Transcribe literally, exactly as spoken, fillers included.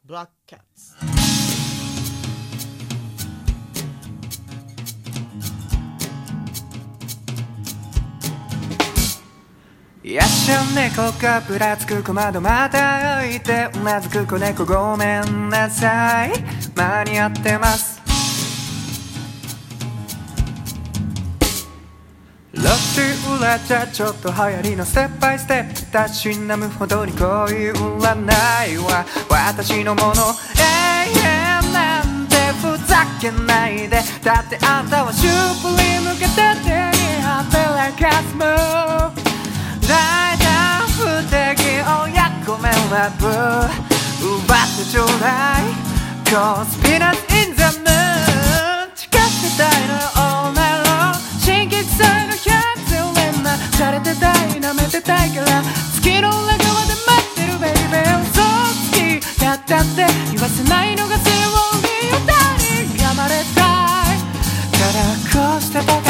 Black Cats。 やっしゃ猫がぶらつく小窓また開いてうなずく子猫ごめんなさい間に合ってますロッシュ裏じゃちょっと流行りのステップバイステップたしなむほどに恋占いは私のもの永遠なんてふざけないでだってあんたはシュープリーム片手にハンペラカスム大胆不敵親子メラブ奪ってちょうだいコスピラスインザムーン誓ってたいのオーナロ新規臭いのひゃくゼロ連な洒落てたい舐めてたいから月の裏側で待ってるベイベー嘘つきだったって言わせないのがセオリーよ誰がまれたいただこうして僕